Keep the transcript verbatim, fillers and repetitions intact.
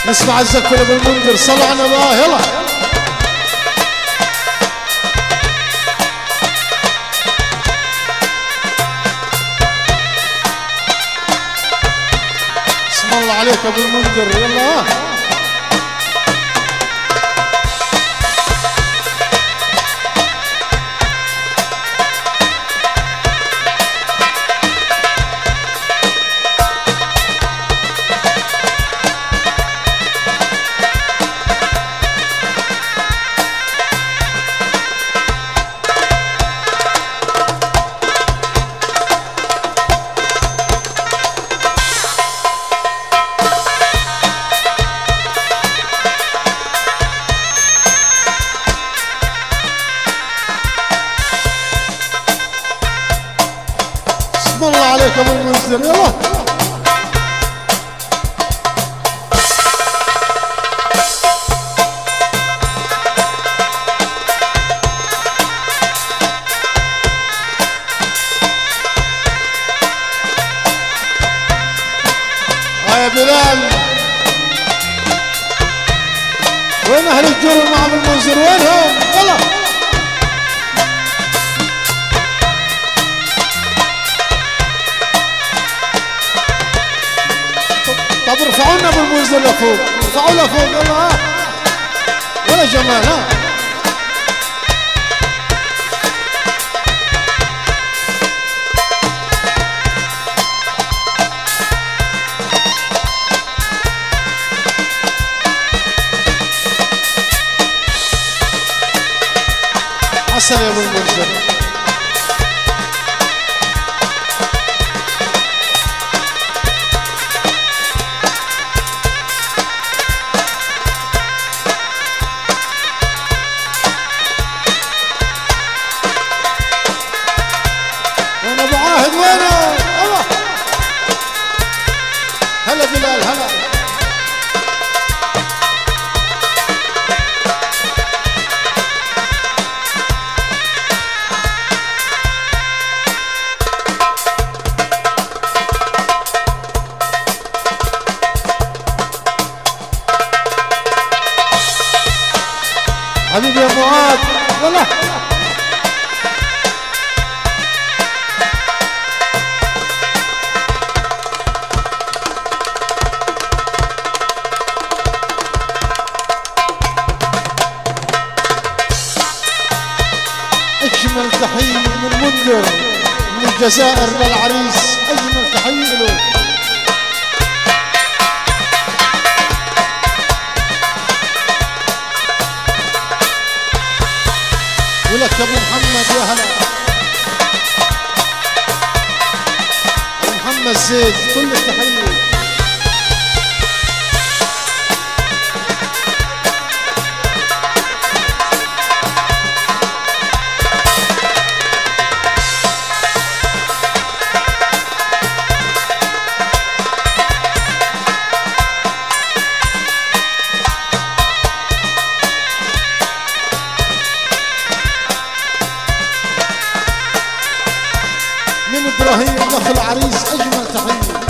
نسمع الزكفة لابو المنذر. صلوا على الله يلا. اسم الله عليك ابو المنذر يلا. اسم الله عليك ابو المنذر يلا. يا بلال وين اهل الجور مع ابو المنذر وينهم يلا. طب ارفعوا لنا ابو المنذر لفوق. ارفعوا لفوق يلا ها. ولا جمال ها. حسن يا ابو المنذر. وين ابو عاهد وينه؟ الله. هلا بلال هلا. حبيبي يا معاذ يلا. اجمل تحيه من منذر من الجزائر للعريس. اجمل تحيه له. ولك ابو محمد يا هلا. ابو محمد زيد كل التحيه. من ابراهيم الاخ العريس اجمل تحيه.